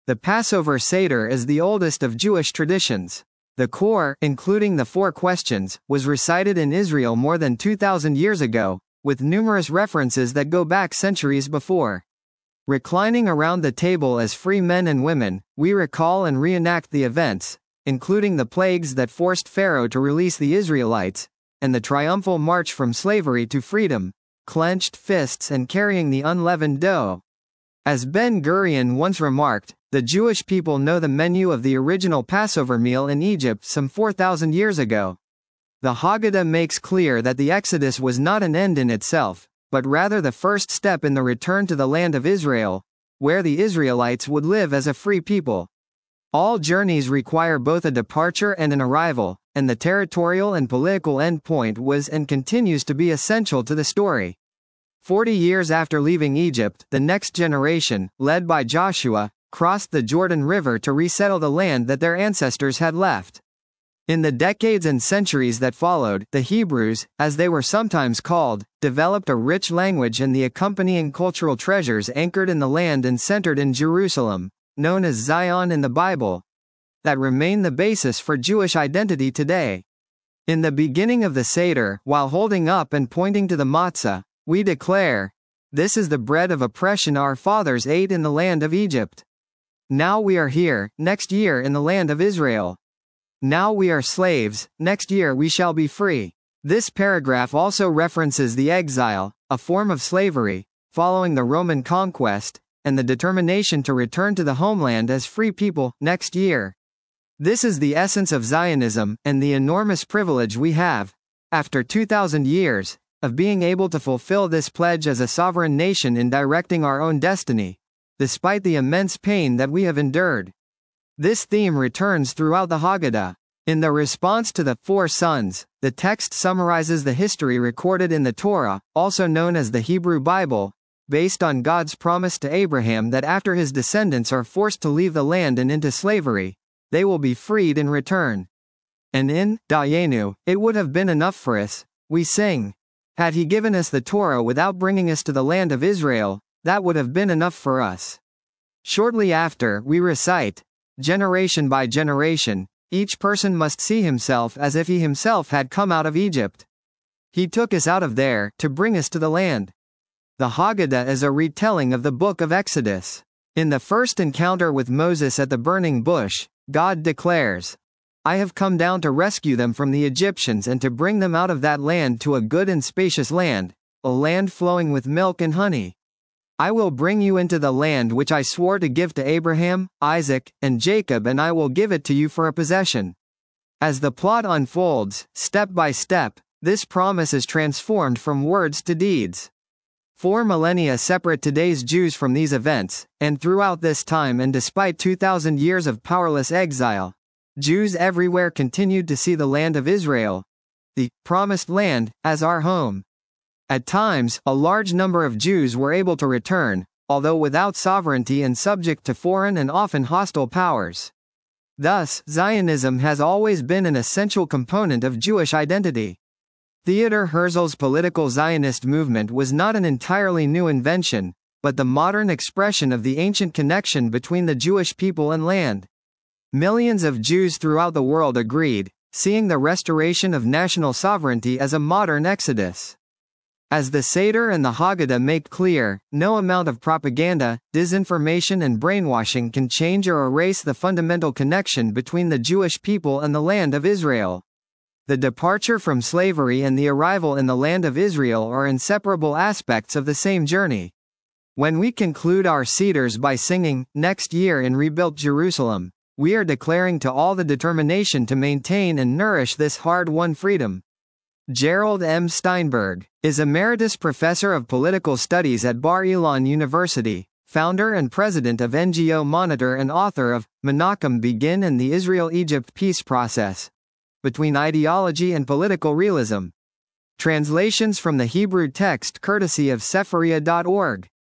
The Passover Seder is the oldest of Jewish traditions. The core, including the 4 questions, was recited in Israel more than 2,000 years ago, with numerous references that go back centuries before. Reclining around the table as free men and women, we recall and reenact the events, including the plagues that forced Pharaoh to release the Israelites, and the triumphal march from slavery to freedom, clenched fists and carrying the unleavened dough. As Ben-Gurion once remarked, the Jewish people know the menu of the original Passover meal in Egypt some 4,000 years ago. The Haggadah makes clear that the Exodus was not an end in itself, but rather the first step in the return to the land of Israel, where the Israelites would live as a free people. All journeys require both a departure and an arrival, and the territorial and political endpoint was and continues to be essential to the story. 40 years after leaving Egypt, the next generation, led by Joshua, crossed the Jordan River to resettle the land that their ancestors had left. In the decades and centuries that followed, the Hebrews, as they were sometimes called, developed a rich language and the accompanying cultural treasures anchored in the land and centered in Jerusalem, known as Zion in the Bible, that remain the basis for Jewish identity today. In the beginning of the Seder, while holding up and pointing to the matzah, we declare, "This is the bread of oppression our fathers ate in the land of Egypt. Now we are here, next year in the land of Israel. Now we are slaves, next year we shall be free." This paragraph also references the exile, a form of slavery, following the Roman conquest, and the determination to return to the homeland as free people, next year. This is the essence of Zionism, and the enormous privilege we have, after 2,000 years, of being able to fulfill this pledge as a sovereign nation in directing our own destiny, despite the immense pain that we have endured. This theme returns throughout the Haggadah. In the response to the 4 sons, the text summarizes the history recorded in the Torah, also known as the Hebrew Bible, based on God's promise to Abraham that after his descendants are forced to leave the land and into slavery, they will be freed in return. And in Dayenu, it would have been enough for us, we sing. Had he given us the Torah without bringing us to the land of Israel, that would have been enough for us. Shortly after, we recite, "Generation by generation, each person must see himself as if he himself had come out of Egypt. He took us out of there, to bring us to the land." The Haggadah is a retelling of the book of Exodus. In the first encounter with Moses at the burning bush, God declares, "I have come down to rescue them from the Egyptians and to bring them out of that land to a good and spacious land, a land flowing with milk and honey. I will bring you into the land which I swore to give to Abraham, Isaac, and Jacob, and I will give it to you for a possession." As the plot unfolds, step by step, this promise is transformed from words to deeds. 4 millennia separate today's Jews from these events, and throughout this time and despite 2,000 years of powerless exile, Jews everywhere continued to see the land of Israel, the promised land, as our home. At times, a large number of Jews were able to return, although without sovereignty and subject to foreign and often hostile powers. Thus, Zionism has always been an essential component of Jewish identity. Theodor Herzl's political Zionist movement was not an entirely new invention, but the modern expression of the ancient connection between the Jewish people and land. Millions of Jews throughout the world agreed, seeing the restoration of national sovereignty as a modern exodus. As the Seder and the Haggadah make clear, no amount of propaganda, disinformation and brainwashing can change or erase the fundamental connection between the Jewish people and the land of Israel. The departure from slavery and the arrival in the land of Israel are inseparable aspects of the same journey. When we conclude our Seders by singing, "Next Year in Rebuilt Jerusalem," we are declaring to all the determination to maintain and nourish this hard-won freedom. Gerald M. Steinberg is Emeritus Professor of Political Studies at Bar-Ilan University, founder and president of NGO Monitor and author of Menachem Begin and the Israel-Egypt Peace Process, Between Ideology and Political Realism. Translations from the Hebrew text courtesy of Sefaria.org.